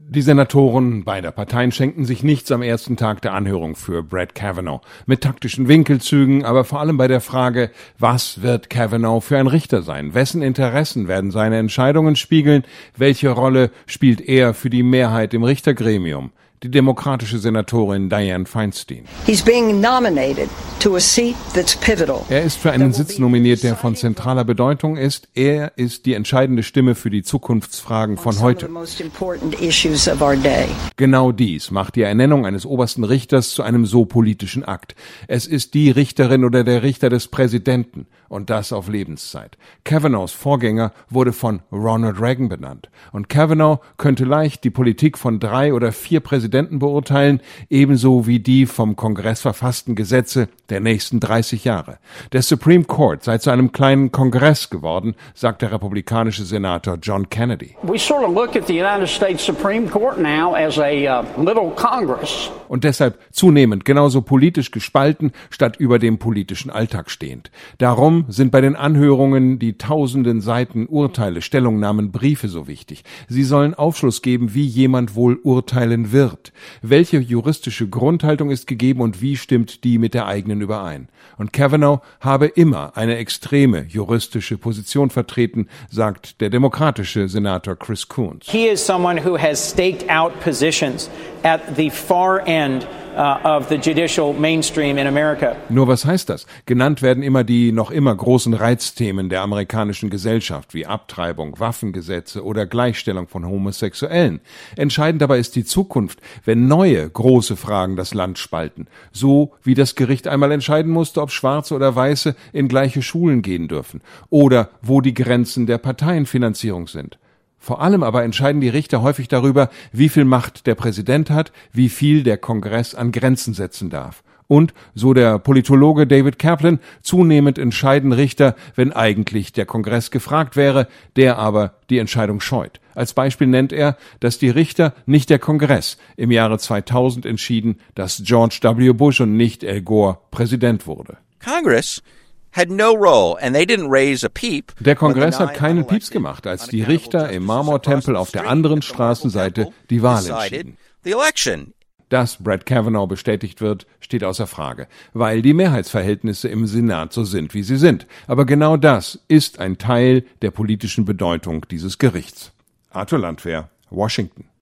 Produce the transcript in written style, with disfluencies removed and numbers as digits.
Die Senatoren beider Parteien schenkten sich nichts am ersten Tag der Anhörung für Brett Kavanaugh. Mit taktischen Winkelzügen, aber vor allem bei der Frage, was wird Kavanaugh für ein Richter sein? Wessen Interessen werden seine Entscheidungen spiegeln? Welche Rolle spielt er für die Mehrheit im Richtergremium? Die demokratische Senatorin Dianne Feinstein. Er ist für einen Sitz nominiert, der von zentraler Bedeutung ist. Er ist die entscheidende Stimme für die Zukunftsfragen von heute. Genau dies macht die Ernennung eines obersten Richters zu einem so politischen Akt. Es ist die Richterin oder der Richter des Präsidenten. Und das auf Lebenszeit. Kavanaughs Vorgänger wurde von Ronald Reagan benannt. Und Kavanaugh könnte leicht die Politik von 3 oder 4 Präsidenten beurteilen, ebenso wie die vom Kongress verfassten Gesetze der nächsten 30 Jahre. Der Supreme Court sei zu einem kleinen Kongress geworden, sagt der republikanische Senator John Kennedy. We sort of look at the United States Supreme Court now as a little Congress. Und deshalb zunehmend genauso politisch gespalten, statt über dem politischen Alltag stehend. Darum sind bei den Anhörungen die tausenden Seiten Urteile, Stellungnahmen, Briefe so wichtig. Sie sollen Aufschluss geben, wie jemand wohl urteilen wird. Welche juristische Grundhaltung ist gegeben und wie stimmt die mit der eigenen überein? Und Kavanaugh habe immer eine extreme juristische Position vertreten, sagt der demokratische Senator Chris Coons. He is someone who has staked out positions at the far end of the judicial mainstream in America. Nur was heißt das? Genannt werden immer die noch immer großen Reizthemen der amerikanischen Gesellschaft, wie Abtreibung, Waffengesetze oder Gleichstellung von Homosexuellen. Entscheidend dabei ist die Zukunft, wenn neue große Fragen das Land spalten. So wie das Gericht einmal entscheiden musste, ob Schwarze oder Weiße in gleiche Schulen gehen dürfen oder wo die Grenzen der Parteienfinanzierung sind. Vor allem aber entscheiden die Richter häufig darüber, wie viel Macht der Präsident hat, wie viel der Kongress an Grenzen setzen darf. Und, so der Politologe David Kaplan, zunehmend entscheiden Richter, wenn eigentlich der Kongress gefragt wäre, der aber die Entscheidung scheut. Als Beispiel nennt er, dass die Richter, nicht der Kongress, im Jahre 2000 entschieden, dass George W. Bush und nicht Al Gore Präsident wurde. Der Kongress hat keinen Pieps gemacht, als die Richter im Marmortempel auf der anderen Straßenseite die Wahl entschieden. Dass Brett Kavanaugh bestätigt wird, steht außer Frage, weil die Mehrheitsverhältnisse im Senat so sind, wie sie sind. Aber genau das ist ein Teil der politischen Bedeutung dieses Gerichts. Arthur Landwehr, Washington.